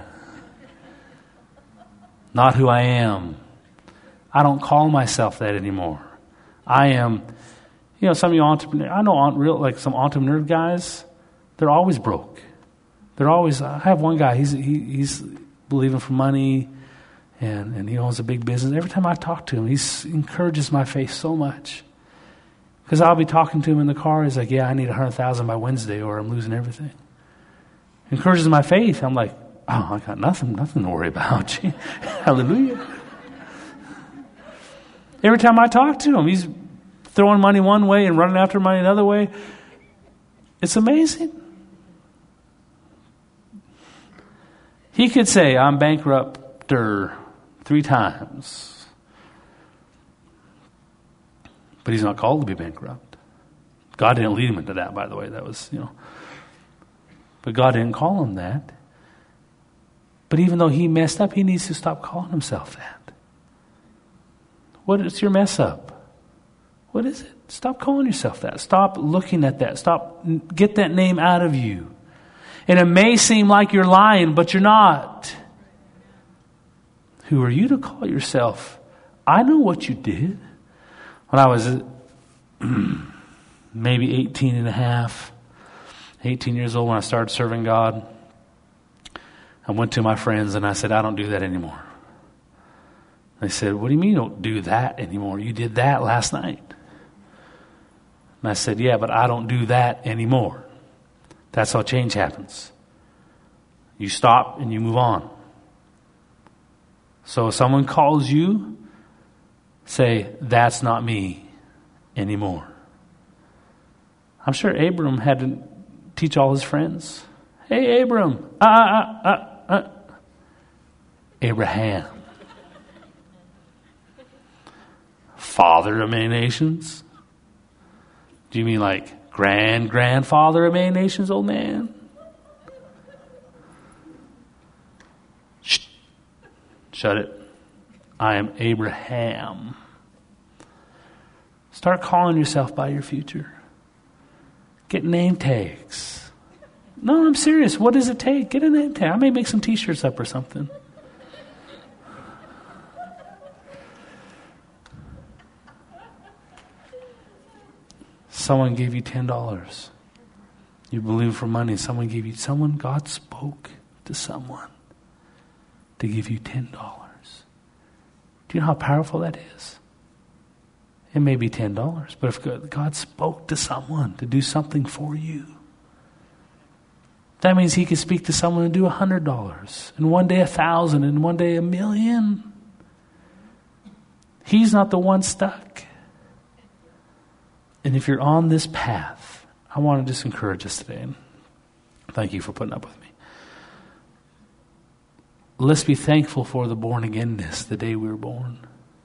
S1: Not who I am. I don't call myself that anymore. I am, some of you entrepreneurs, I know some entrepreneur guys, they're always broke. I have one guy, he's believing for money, and he owns a big business. Every time I talk to him, he encourages my faith so much. Because I'll be talking to him in the car, he's like, yeah, I need 100,000 by Wednesday or I'm losing everything. Encourages my faith. I'm like, oh, I got nothing to worry about. Hallelujah. Every time I talk to him, he's throwing money one way and running after money another way. It's amazing. He could say, I'm bankrupter 3 times. But he's not called to be bankrupt. God didn't lead him into that, by the way. That was, But God didn't call him that. But even though he messed up, he needs to stop calling himself that. What is your mess up? What is it? Stop calling yourself that. Stop looking at that. Get that name out of you. And it may seem like you're lying, but you're not. Who are you to call yourself? I know what you did. When I was maybe 18 years old, when I started serving God, I went to my friends and I said, I don't do that anymore. They said, what do you mean you don't do that anymore? You did that last night. And I said, yeah, but I don't do that anymore. That's how change happens. You stop and you move on. So if someone calls you, say, that's not me anymore. I'm sure Abram had to teach all his friends. Hey, Abram. Abraham. Father of many nations. Do you mean like grandfather of many nations, old man? Shh. Shut it. I am Abraham. Start calling yourself by your future. Get name tags. No, I'm serious. What does it take? Get a name tag. I may make some t-shirts up or something. Someone gave you $10. You believe for money. God spoke to someone to give you $10. Do you know how powerful that is? It may be $10, but if God spoke to someone to do something for you, that means he could speak to someone and do $100, and one day 1,000, and one day 1,000,000. He's not the one stuck. And if you're on this path, I want to just encourage us today. And thank you for putting up with me. Let's be thankful for the born againness the day we were born.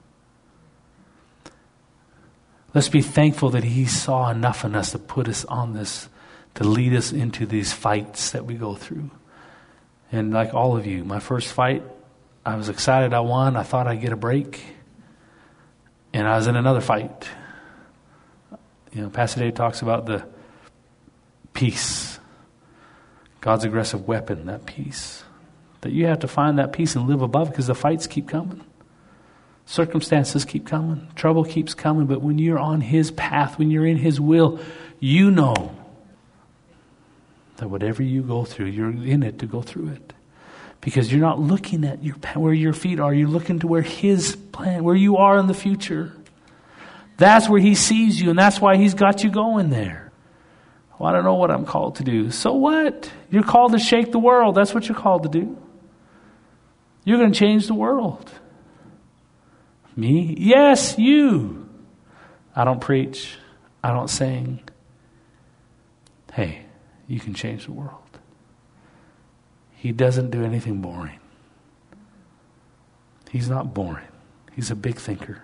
S1: Let's be thankful that He saw enough in us to put us on this, to lead us into these fights that we go through. And like all of you, my first fight, I was excited I won. I thought I'd get a break. And I was in another fight. Pastor Dave talks about the peace. God's aggressive weapon, that peace. That you have to find that peace and live above, because the fights keep coming. Circumstances keep coming. Trouble keeps coming. But when you're on His path, when you're in His will, you know that whatever you go through, you're in it to go through it. Because you're not looking at where your feet are. You're looking to where His plan, where you are in the future. That's where He sees you, and that's why He's got you going there. Well, I don't know what I'm called to do. So what? You're called to shake the world. That's what you're called to do. You're going to change the world. Me? Yes, you. I don't preach. I don't sing. Hey, you can change the world. He doesn't do anything boring. He's not boring. He's a big thinker.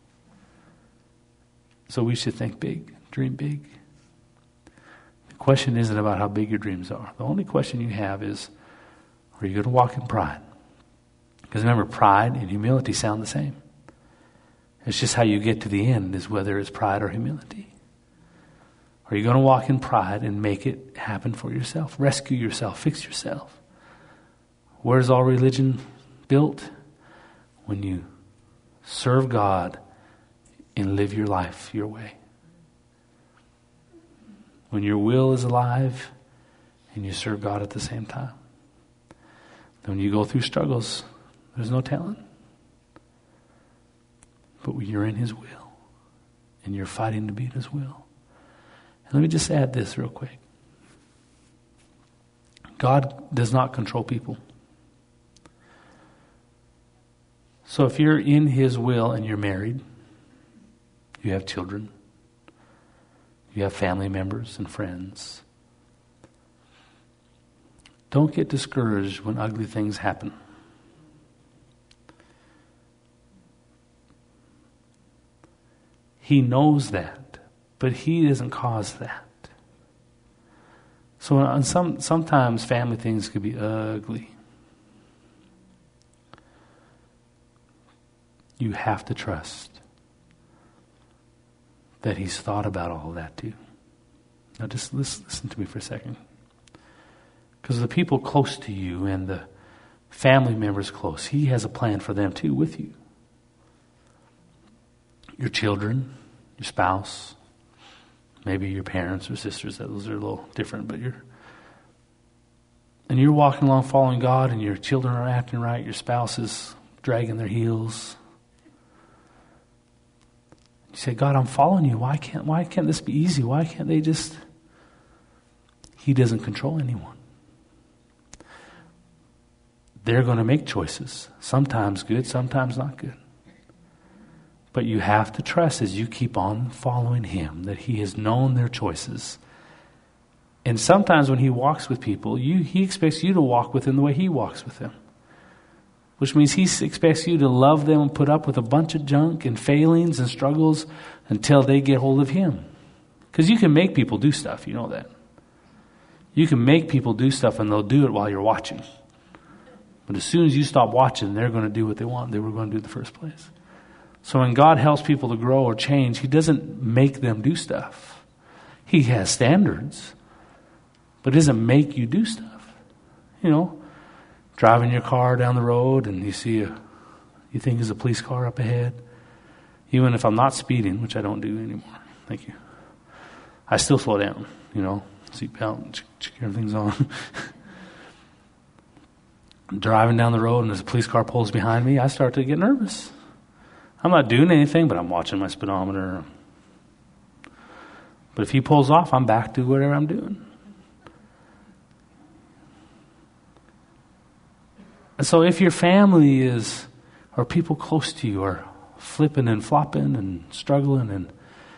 S1: So we should think big, dream big. The question isn't about how big your dreams are. The only question you have is, are you going to walk in pride? Because remember, pride and humility sound the same. It's just how you get to the end is whether it's pride or humility. Are you going to walk in pride and make it happen for yourself? Rescue yourself, fix yourself. Where's all religion built? When you serve God and live your life your way. When your will is alive and you serve God at the same time. Then when you go through struggles, there's no telling. But when you're in His will and you're fighting to be in His will. And let me just add this real quick. God does not control people. So if you're in His will and you're married, you have children, you have family members and friends, don't get discouraged when ugly things happen. He knows that, but He doesn't cause that. So sometimes family things could be ugly. You have to trust that He's thought about all of that too. Now just listen to me for a second. Because the people close to you and the family members close, He has a plan for them too with you. Your children, your spouse, maybe your parents or sisters, those are a little different, but you're walking along following God and your children are acting right, your spouse is dragging their heels. You say, God, I'm following you. Why can't this be easy? Why can't they just... He doesn't control anyone. They're going to make choices. Sometimes good, sometimes not good. But you have to trust as you keep on following Him that He has known their choices. And sometimes when He walks with people, He expects you to walk with Him the way He walks with them. Which means He expects you to love them and put up with a bunch of junk and failings and struggles until they get hold of Him. Because you can make people do stuff, you know that. You can make people do stuff and they'll do it while you're watching. But as soon as you stop watching, they're going to do what they were going to do in the first place. So when God helps people to grow or change, He doesn't make them do stuff. He has standards, but it doesn't make you do stuff. Driving your car down the road and you see you think there's a police car up ahead. Even if I'm not speeding, which I don't do anymore. Thank you. I still slow down, seatbelt, everything's on. Driving down the road and there's a police car pulls behind me, I start to get nervous. I'm not doing anything, but I'm watching my speedometer. But if he pulls off, I'm back to whatever I'm doing. And so if your family or people close to you are flipping and flopping and struggling. And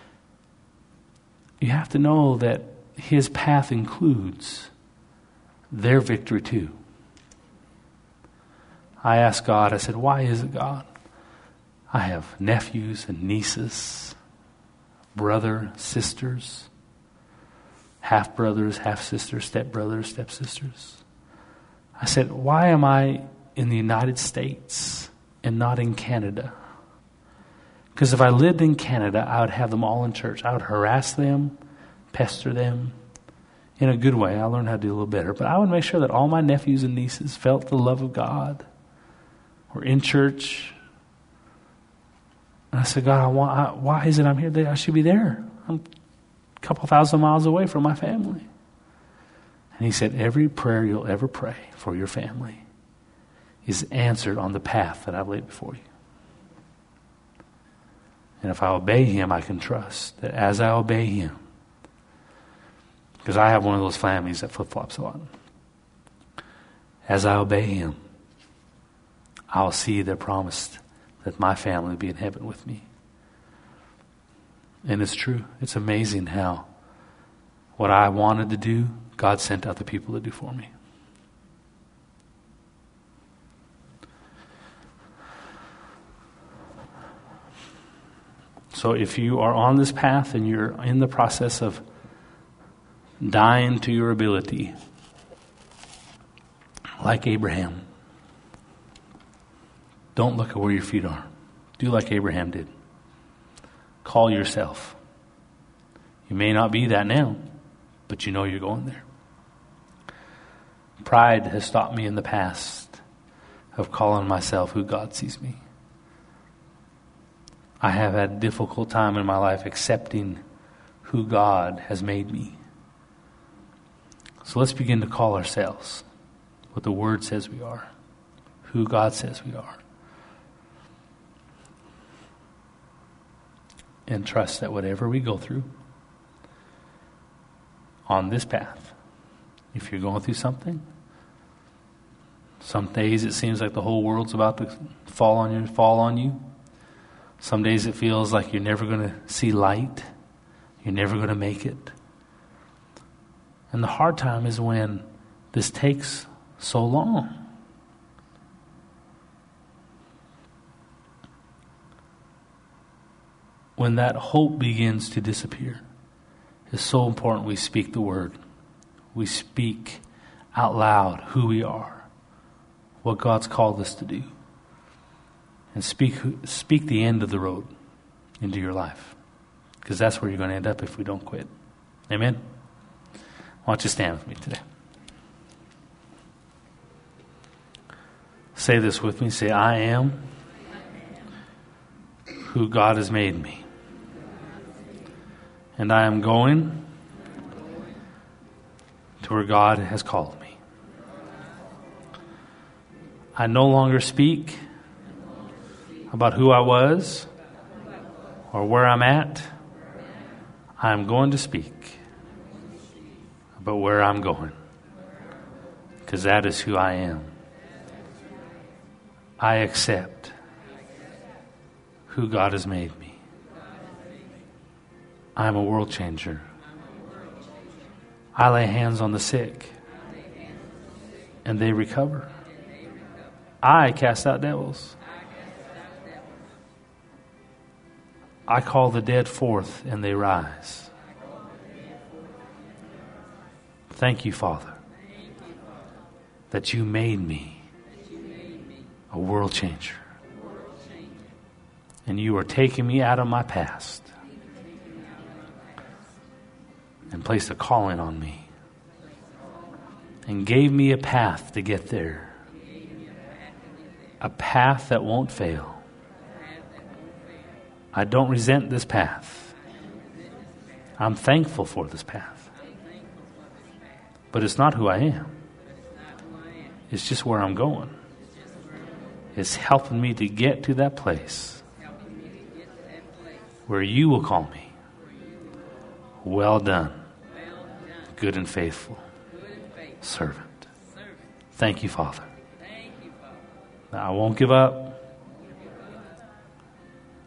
S1: you have to know that his path includes their victory too. I asked God, I said, why is it, God? I have nephews and nieces, brother, sisters, half-brothers, half-sisters, step-brothers, step-sisters. I said, why am I in the United States and not in Canada? Because if I lived in Canada, I would have them all in church. I would harass them, pester them in a good way. I learned how to do a little better. But I would make sure that all my nephews and nieces felt the love of God, were in church. And I said, God, why is it I'm here? I should be there. I'm a couple thousand miles away from my family. And he said, every prayer you'll ever pray for your family is answered on the path that I've laid before you. And if I obey him, I can trust that as I obey him, because I have one of those families that flip-flops a lot. As I obey him, I'll see they're promised that my family will be in heaven with me. And it's true. It's amazing how what I wanted to do, God sent out the people to do for me. So if you are on this path and you're in the process of dying to your ability, like Abraham, don't look at where your feet are. Do like Abraham did. Call yourself. You may not be that now, but you know you're going there. Pride has stopped me in the past of calling myself who God sees me. I have had a difficult time in my life accepting who God has made me. So let's begin to call ourselves what the Word says we are, who God says we are. And trust that whatever we go through on this path, if you're going through something, some days it seems like the whole world's about to fall on you. Some days it feels like you're never going to see light. You're never going to make it. And the hard time is when this takes so long. When that hope begins to disappear, it's so important we speak the word. We speak out loud who we are, what God's called us to do. And speak the end of the road into your life. Because that's where you're going to end up if we don't quit. Amen? Why don't you stand with me today? Say this with me. Say, I am who God has made me. And I am going to where God has called me. I no longer speak about who I was or where I'm at. I'm going to speak about where I'm going, because that is who I am. I accept who God has made me. I'm a world changer. I lay hands on the sick and they recover. I cast out devils. I call the dead forth and they rise. Thank you, Father, that you made me a world changer. And you are taking me out of my past and placed a calling on me and gave me a path to get there. A path that won't fail. I don't resent this path. I'm thankful for this path. But it's not who I am. It's just where I'm going. It's helping me to get to that place where you will call me. Well done, good and faithful servant. Thank you, Father. Now, I won't give up.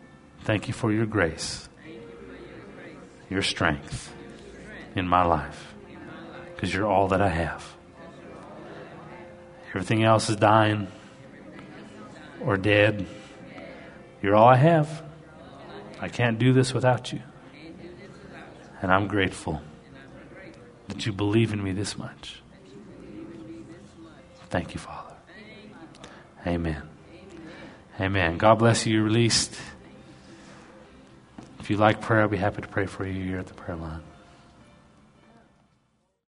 S1: Thank you for your grace, your strength in my life, because you're all that I have. Everything else is dying or dead. You're all I have. I can't do this without you. And I'm grateful that you believe in me this much. Thank you, Father. Amen. Amen. God bless you. You're released. If you like prayer, I'll be happy to pray for you here at the prayer line.